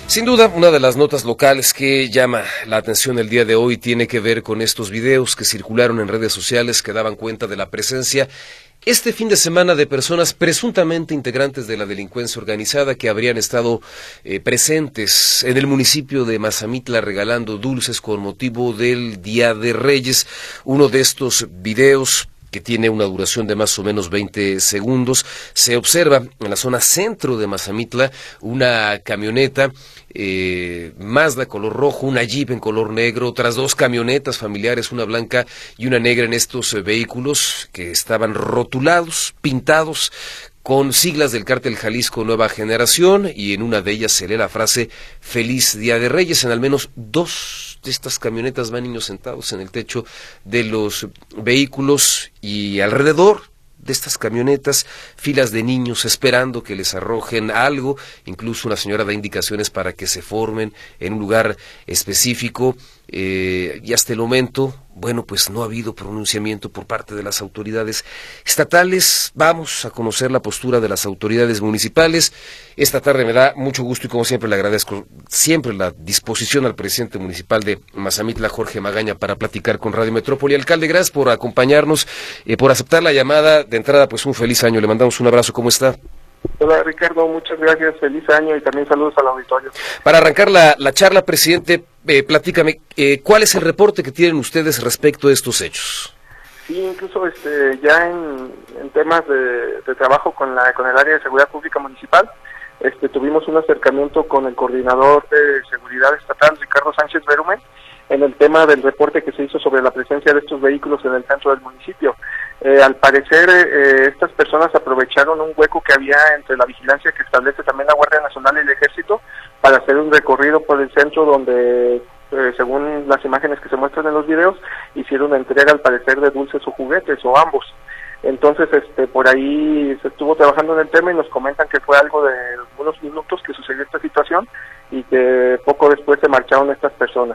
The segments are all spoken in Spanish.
Sin duda, una de las notas locales que llama la atención el día de hoy tiene que ver con estos videos que circularon en redes sociales que daban cuenta de la presencia este fin de semana de personas presuntamente integrantes de la delincuencia organizada que habrían estado presentes en el municipio de Mazamitla regalando dulces con motivo del Día de Reyes. Uno de estos videos, que tiene una duración de más o menos 20 segundos, se observa en la zona centro de Mazamitla una camioneta Mazda color rojo, una Jeep en color negro, otras dos camionetas familiares, una blanca y una negra en estos vehículos que estaban rotulados, pintados con siglas del Cártel Jalisco Nueva Generación, y en una de ellas se lee la frase Feliz Día de Reyes. En al menos dos de estas camionetas van niños sentados en el techo de los vehículos, y alrededor de estas camionetas filas de niños esperando que les arrojen algo. Incluso una señora da indicaciones para que se formen en un lugar específico, y hasta el momento, bueno, pues no ha habido pronunciamiento por parte de las autoridades estatales. Vamos a conocer la postura de las autoridades municipales. Esta tarde me da mucho gusto y como siempre le agradezco siempre la disposición al presidente municipal de Mazamitla, Jorge Magaña, para platicar con Radio Metrópoli. Alcalde, gracias por acompañarnos, por aceptar la llamada. De entrada, pues un feliz año, le mandamos un abrazo. ¿Cómo está? Hola Ricardo, muchas gracias, feliz año y también saludos al auditorio. Para arrancar la charla, presidente, platícame, ¿cuál es el reporte que tienen ustedes respecto a estos hechos? Sí, incluso ya en temas de trabajo con el área de seguridad pública municipal, tuvimos un acercamiento con el coordinador de seguridad estatal, Ricardo Sánchez Berumen, en el tema del reporte que se hizo sobre la presencia de estos vehículos en el centro del municipio. Al parecer, estas personas aprovecharon un hueco que había entre la vigilancia que establece también la Guardia Nacional y el Ejército para hacer un recorrido por el centro donde, según las imágenes que se muestran en los videos, hicieron entrega al parecer de dulces o juguetes o ambos. Entonces, por ahí se estuvo trabajando en el tema y nos comentan que fue algo de unos minutos que sucedió esta situación y que poco después se marcharon estas personas.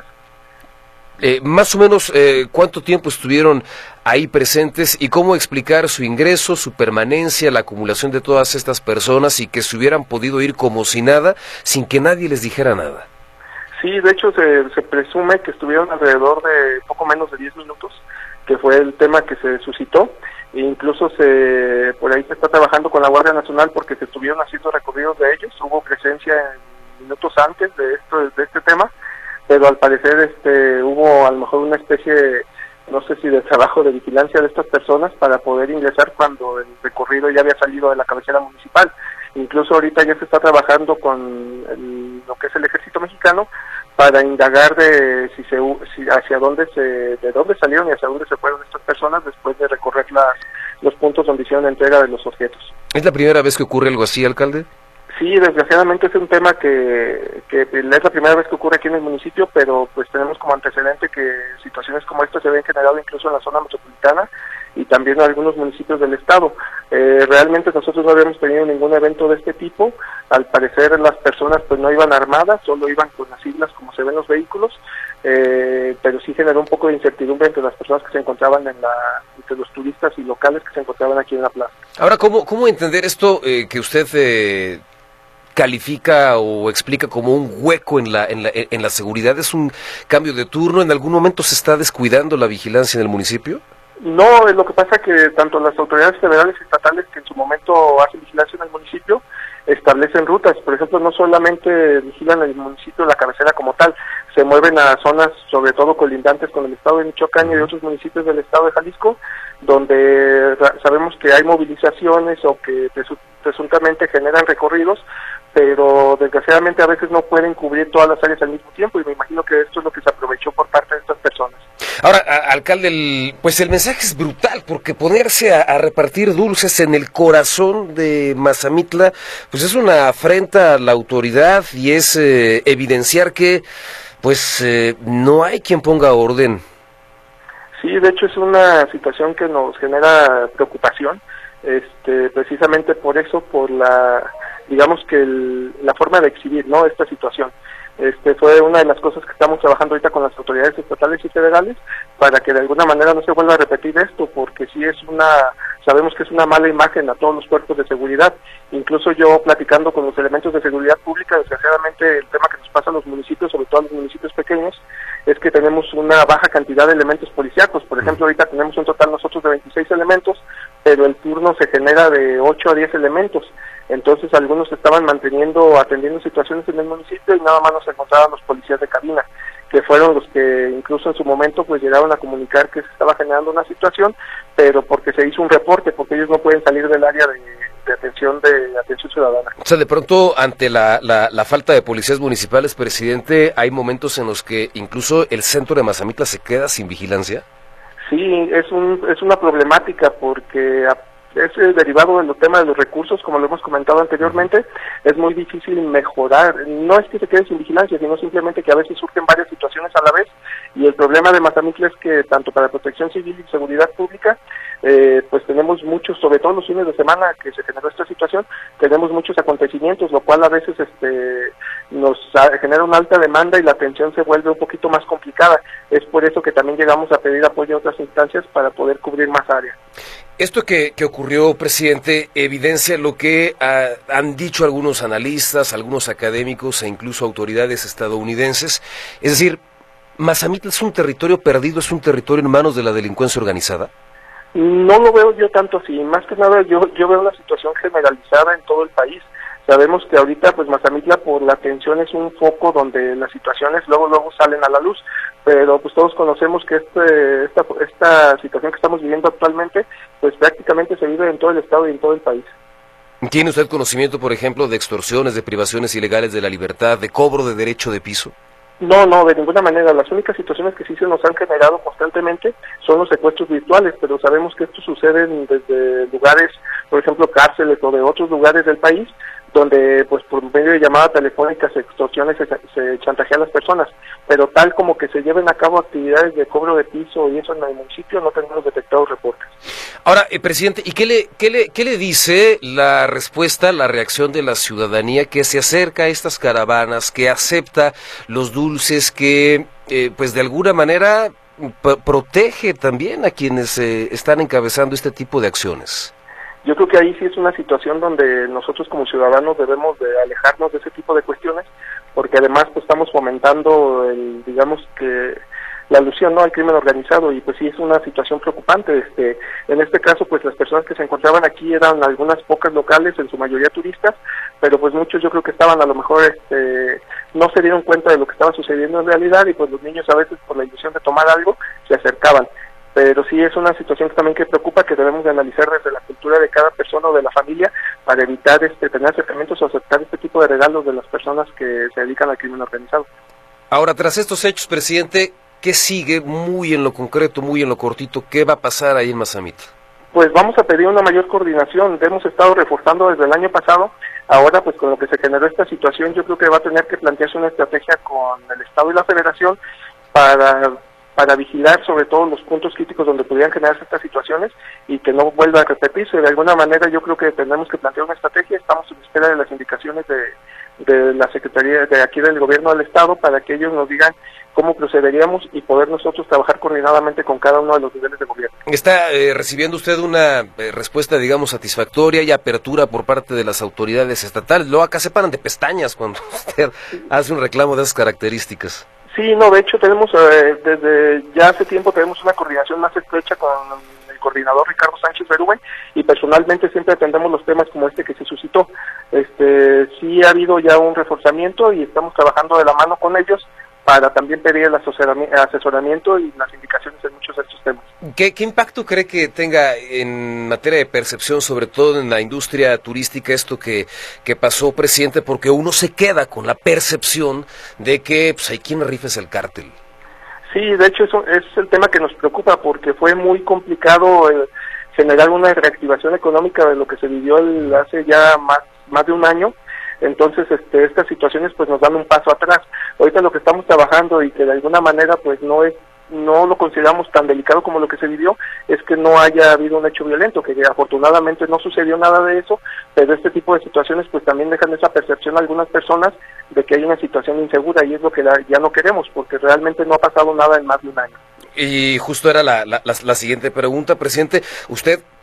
Más o menos, ¿cuánto tiempo estuvieron ahí presentes y cómo explicar su ingreso, su permanencia, la acumulación de todas estas personas y que se hubieran podido ir como si nada, sin que nadie les dijera nada? Sí, de hecho se presume que estuvieron alrededor de poco menos de 10 minutos, que fue el tema que se suscitó. E incluso por ahí se está trabajando con la Guardia Nacional porque se estuvieron haciendo recorridos de ellos, hubo presencia en minutos antes de este tema, pero al parecer hubo a lo mejor una especie, no sé si de trabajo de vigilancia de estas personas para poder ingresar cuando el recorrido ya había salido de la cabecera municipal. Incluso ahorita ya se está trabajando con lo que es el Ejército Mexicano para indagar de hacia dónde de dónde salieron y hacia dónde se fueron estas personas después de recorrer los puntos donde hicieron la entrega de los objetos. ¿Es la primera vez que ocurre algo así, alcalde? Sí, desgraciadamente es un tema que es la primera vez que ocurre aquí en el municipio, pero pues tenemos como antecedente que situaciones como esta se ven generado incluso en la zona metropolitana y también en algunos municipios del estado. Realmente nosotros no habíamos tenido ningún evento de este tipo. Al parecer las personas pues no iban armadas, solo iban con las siglas como se ven en los vehículos, pero sí generó un poco de incertidumbre entre las personas que se encontraban entre los turistas y locales que se encontraban aquí en la plaza. Ahora, ¿cómo entender esto que usted califica o explica como un hueco en la seguridad? ¿Es un cambio de turno? ¿En algún momento se está descuidando la vigilancia en el municipio? No, lo que pasa es que tanto las autoridades federales y estatales que en su momento hacen vigilancia en el municipio establecen rutas. Por ejemplo, no solamente vigilan el municipio, la cabecera como tal, se mueven a zonas sobre todo colindantes con el estado de Michoacán y de otros municipios del estado de Jalisco, donde sabemos que hay movilizaciones o que presuntamente generan recorridos, pero desgraciadamente a veces no pueden cubrir todas las áreas al mismo tiempo y me imagino que esto es lo que se aprovechó por parte de estas personas. Ahora, alcalde, pues el mensaje es brutal, porque ponerse a repartir dulces en el corazón de Mazamitla, pues es una afrenta a la autoridad y es evidenciar que pues no hay quien ponga orden. Sí, de hecho es una situación que nos genera preocupación, precisamente por eso, por digamos que la forma de exhibir, ¿no?, esta situación. Fue una de las cosas que estamos trabajando ahorita con las autoridades estatales y federales para que de alguna manera no se vuelva a repetir esto, porque sí es una sabemos que es una mala imagen a todos los cuerpos de seguridad. Incluso yo platicando con los elementos de seguridad pública, desgraciadamente el tema que nos pasa a los municipios, sobre todo a los municipios pequeños, es que tenemos una baja cantidad de elementos policíacos. Por ejemplo, ahorita tenemos un total nosotros de 26 elementos, pero el turno se genera de 8 a 10 elementos. Entonces algunos estaban atendiendo situaciones en el municipio y nada más nos encontraban los policías de cabina, que fueron los que incluso en su momento pues llegaron a comunicar que se estaba generando una situación, pero porque se hizo un reporte, porque ellos no pueden salir del área de atención ciudadana. O sea, de pronto, ante la falta de policías municipales, presidente, hay momentos en los que incluso el centro de Mazamitla se queda sin vigilancia. Sí, es una problemática porque es derivado de los temas de los recursos, como lo hemos comentado anteriormente. Es muy difícil mejorar, no es que se quede sin vigilancia, sino simplemente que a veces surgen varias situaciones a la vez, y el problema de Mazamitla es que tanto para protección civil y seguridad pública, pues tenemos muchos, sobre todo los fines de semana que se generó esta situación, tenemos muchos acontecimientos, lo cual a veces nos genera una alta demanda y la atención se vuelve un poquito más complicada. Es por eso que también llegamos a pedir apoyo a otras instancias para poder cubrir más áreas. Esto que ocurrió, presidente, evidencia lo que han dicho algunos analistas, algunos académicos e incluso autoridades estadounidenses. Es decir, ¿Mazamitla es un territorio perdido, es un territorio en manos de la delincuencia organizada? No lo veo yo tanto así. Más que nada yo veo una situación generalizada en todo el país. Sabemos que ahorita pues Mazamitla por la atención es un foco donde las situaciones luego salen a la luz, pero pues todos conocemos que esta situación que estamos viviendo actualmente pues prácticamente se vive en todo el estado y en todo el país. ¿Tiene usted conocimiento, por ejemplo, de extorsiones, de privaciones ilegales de la libertad, de cobro de derecho de piso? No, de ninguna manera. Las únicas situaciones que sí se nos han generado constantemente son los secuestros virtuales, pero sabemos que estos suceden desde lugares, por ejemplo, cárceles o de otros lugares del país, donde pues por medio de llamada telefónica se extorsiones, se chantajea a las personas, pero tal como que se lleven a cabo actividades de cobro de piso y eso en el municipio no tenemos detectados reportes. Ahora, presidente, ¿y qué le dice la respuesta, la reacción de la ciudadanía que se acerca a estas caravanas, que acepta los dulces, que pues de alguna manera protege también a quienes están encabezando este tipo de acciones? Yo creo que ahí sí es una situación donde nosotros como ciudadanos debemos de alejarnos de ese tipo de cuestiones, porque además pues estamos fomentando digamos que la alusión, ¿no?, al crimen organizado, y pues sí es una situación preocupante. En este caso pues las personas que se encontraban aquí eran algunas pocas locales, en su mayoría turistas, pero pues muchos yo creo que estaban a lo mejor no se dieron cuenta de lo que estaba sucediendo en realidad, y pues los niños a veces por la ilusión de tomar algo se acercaban. Pero sí es una situación que también preocupa, que debemos de analizar desde la cultura de cada persona o de la familia para evitar tener acercamientos o aceptar este tipo de regalos de las personas que se dedican al crimen organizado. Ahora, tras estos hechos, presidente, ¿qué sigue muy en lo concreto, muy en lo cortito? ¿Qué va a pasar ahí en Mazamitla? Pues vamos a pedir una mayor coordinación. Hemos estado reforzando desde el año pasado. Ahora, pues con lo que se generó esta situación, yo creo que va a tener que plantearse una estrategia con el Estado y la Federación para vigilar sobre todo los puntos críticos donde podrían generarse estas situaciones y que no vuelva a repetirse. De alguna manera yo creo que tenemos que plantear una estrategia. Estamos en espera de las indicaciones de la Secretaría de aquí del Gobierno del Estado para que ellos nos digan cómo procederíamos y poder nosotros trabajar coordinadamente con cada uno de los niveles de gobierno. ¿Está recibiendo usted una respuesta, digamos, satisfactoria y apertura por parte de las autoridades estatales? Luego acá se paran de pestañas cuando usted hace un reclamo de esas características. Sí, no, de hecho tenemos, desde ya hace tiempo tenemos una coordinación más estrecha con el coordinador Ricardo Sánchez Berúben, y personalmente siempre atendemos los temas como este que se suscitó. Sí ha habido ya un reforzamiento y estamos trabajando de la mano con ellos para también pedir el asesoramiento y las indicaciones en muchos de estos temas. ¿Qué impacto cree que tenga en materia de percepción, sobre todo en la industria turística, esto que pasó, presidente? Porque uno se queda con la percepción de que pues, hay quien rifes el cártel. Sí, de hecho eso es el tema que nos preocupa, porque fue muy complicado generar una reactivación económica de lo que se vivió hace ya más de un año. Entonces estas situaciones pues nos dan un paso atrás. Ahorita lo que estamos trabajando y que de alguna manera pues no lo consideramos tan delicado como lo que se vivió, es que no haya habido un hecho violento, que afortunadamente no sucedió nada de eso, pero este tipo de situaciones pues también dejan esa percepción a algunas personas de que hay una situación insegura, y es lo que ya no queremos, porque realmente no ha pasado nada en más de un año. Y justo era la siguiente pregunta, presidente. Usted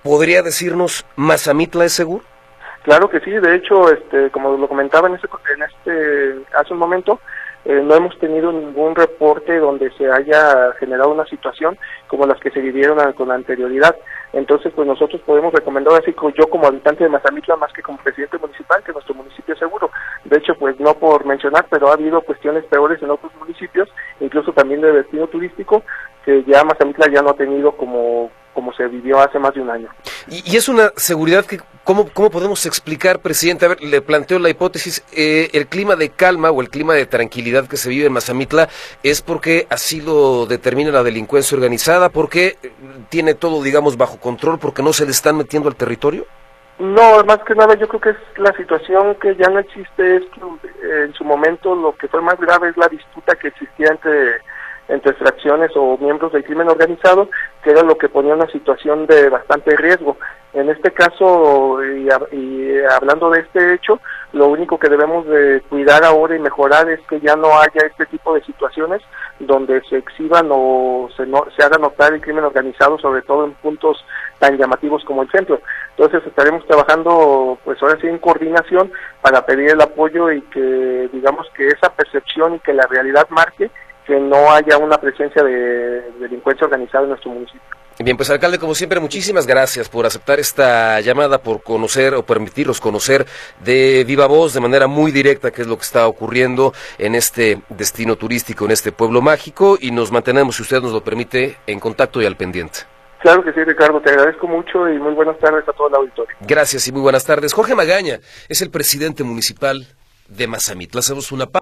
¿podría decirnos Mazamitla es seguro? Claro que sí, de hecho, como lo comentaba hace un momento, no hemos tenido ningún reporte donde se haya generado una situación como las que se vivieron con anterioridad. Entonces, pues nosotros podemos recomendar, así como yo como habitante de Mazamitla, más que como presidente municipal, que nuestro municipio es seguro. De hecho, pues no por mencionar, pero ha habido cuestiones peores en otros municipios, incluso también de destino turístico, que ya Mazamitla ya no ha tenido como se vivió hace más de un año. Y es una seguridad que, ¿cómo podemos explicar, presidente? A ver, le planteo la hipótesis, el clima de calma o el clima de tranquilidad que se vive en Mazamitla es porque así lo determina la delincuencia organizada, porque tiene todo, digamos, bajo control, porque no se le están metiendo al territorio. No, más que nada yo creo que es la situación que ya no existe, es que en su momento lo que fue más grave es la disputa que existía entre fracciones o miembros del crimen organizado, que era lo que ponía una situación de bastante riesgo. En este caso, y hablando de este hecho, lo único que debemos de cuidar ahora y mejorar es que ya no haya este tipo de situaciones donde se exhiban o se haga notar el crimen organizado, sobre todo en puntos tan llamativos como el centro. Entonces estaremos trabajando, pues ahora sí, en coordinación para pedir el apoyo y que, digamos, que esa percepción y que la realidad marque que no haya una presencia de delincuencia organizada en nuestro municipio. Bien, pues alcalde, como siempre, muchísimas gracias por aceptar esta llamada, por conocer o permitirnos conocer de viva voz, de manera muy directa, qué es lo que está ocurriendo en este destino turístico, en este pueblo mágico, y nos mantenemos, si usted nos lo permite, en contacto y al pendiente. Claro que sí, Ricardo, te agradezco mucho y muy buenas tardes a todo el auditorio. Gracias y muy buenas tardes. Jorge Magaña es el presidente municipal de Mazamitla. Hacemos una pausa.